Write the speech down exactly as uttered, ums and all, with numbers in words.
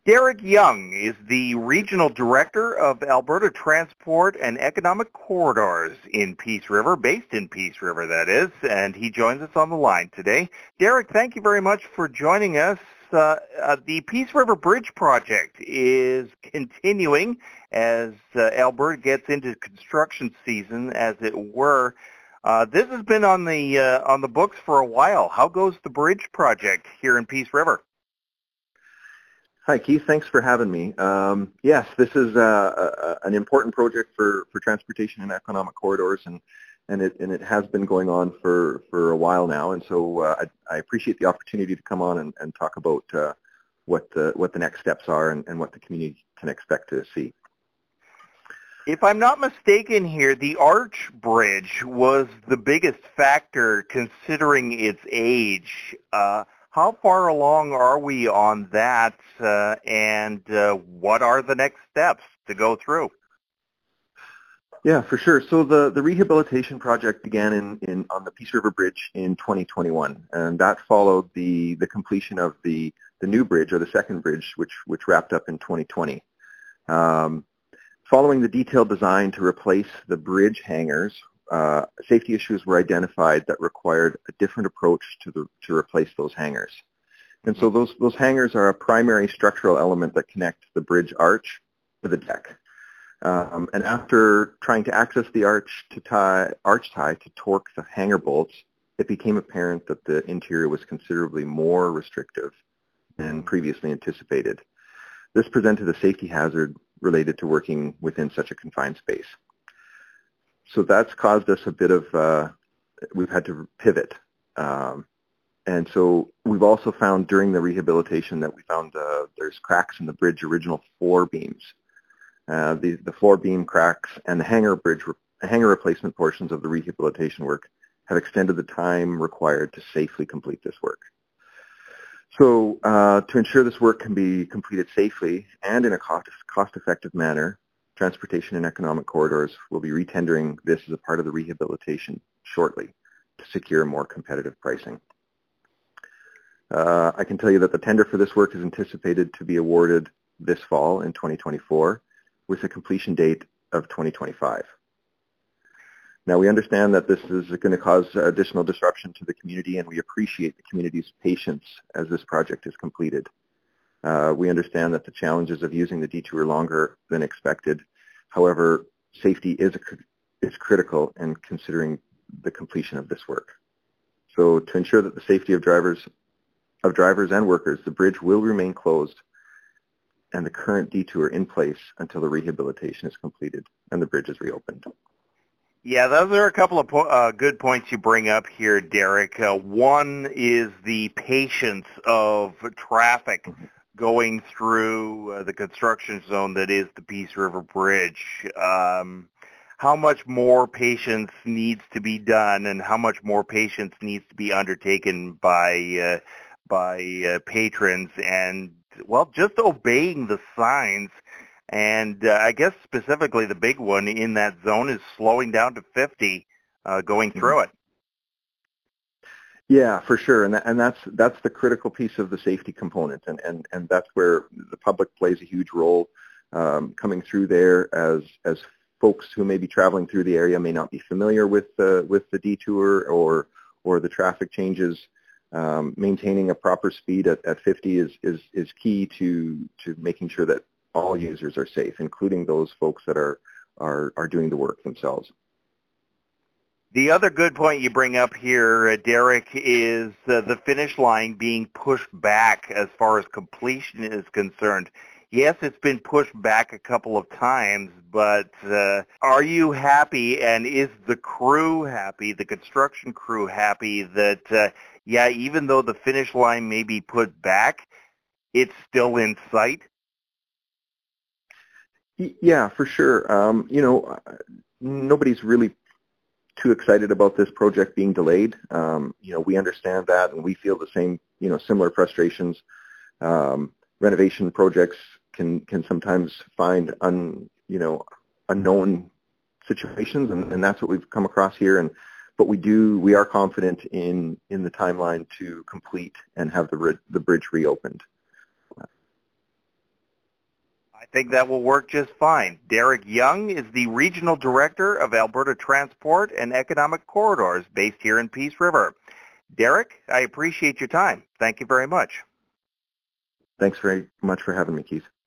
Derek Young is the Regional Director of Alberta Transport and Economic Corridors in Peace River, based in Peace River, that is, and he joins us on the line today. Derek, thank you very much for joining us. Uh, uh, the Peace River Bridge project is continuing as uh, Alberta gets into construction season, as it were. Uh, this has been on the uh, on the books for a while. How goes the bridge project here in Peace River? Hi, Keith. Thanks for having me. Um, yes, this is uh, a, an important project for, for transportation and economic corridors, and and it and it has been going on for, for a while now. And so uh, I, I appreciate the opportunity to come on and, and talk about uh, what the what the next steps are and, and what the community can expect to see. If I'm not mistaken here, the Arch Bridge was the biggest factor considering its age. Uh, how far along are we on that, uh, and uh, what are the next steps to go through? Yeah, for sure. So the, the rehabilitation project began in, in on the Peace River Bridge in twenty twenty-one, and that followed the, the completion of the, the new bridge, or the second bridge, which, which wrapped up in twenty twenty. Um, Following the detailed design to replace the bridge hangars, uh, safety issues were identified that required a different approach to, the, to replace those hangars. And so those, those hangars are a primary structural element that connect the bridge arch to the deck. Um, and after trying to access the arch to tie, arch tie to torque the hanger bolts, it became apparent that the interior was considerably more restrictive than previously anticipated. This presented a safety hazard related to working within such a confined space. So that's caused us a bit of, uh, we've had to pivot. Um, and so we've also found during the rehabilitation that we found uh, there's cracks in the bridge original floor beams. Uh, the, the floor beam cracks and the hanger bridge, hanger replacement portions of the rehabilitation work have extended the time required to safely complete this work. So uh, to ensure this work can be completed safely and in a cost, cost-effective manner, Transportation and Economic Corridors will be retendering this as a part of the rehabilitation shortly to secure more competitive pricing. Uh, I can tell you that the tender for this work is anticipated to be awarded this fall in twenty twenty-four with a completion date of twenty twenty-five. Now, we understand that this is going to cause additional disruption to the community, and we appreciate the community's patience as this project is completed. Uh, we understand that the challenges of using the detour longer than expected. However, safety is, a, is critical in considering the completion of this work. So to ensure that the safety of drivers, of drivers and workers, the bridge will remain closed and the current detour in place until the rehabilitation is completed and the bridge is reopened. Yeah, those are a couple of po- uh, good points you bring up here, Derek. Uh, one is the patience of traffic going through uh, the construction zone that is the Peace River Bridge. Um, how much more patience needs to be done, and how much more patience needs to be undertaken by uh, by uh, patrons, and well, just obeying the signs. And uh, I guess specifically the big one in that zone is slowing down to fifty uh, going through it. Yeah, for sure, and that, and that's that's the critical piece of the safety component, and and, and that's where the public plays a huge role um, coming through there, as as folks who may be traveling through the area may not be familiar with the with the detour or or the traffic changes. Um, maintaining a proper speed at, at fifty is, is is key to to making sure that all users are safe, including those folks that are, are, are doing the work themselves. The other good point you bring up here, uh, Derek, is uh, the finish line being pushed back as far as completion is concerned. Yes, it's been pushed back a couple of times, but uh, are you happy, and is the crew happy, the construction crew happy that, uh, yeah, even though the finish line may be put back, it's still in sight? Yeah, for sure. Um, you know, nobody's really too excited about this project being delayed. Um, you know, we understand that, and we feel the same, you know, similar frustrations. Um, renovation projects can can sometimes find un, you know, unknown situations, and, and that's what we've come across here. And but we do, we are confident in in the timeline to complete and have the the bridge reopened. I think that will work just fine. Derek Young is the Regional Director of Alberta Transport and Economic Corridors based here in Peace River. Derek, I appreciate your time. Thank you very much. Thanks very much for having me, Keith.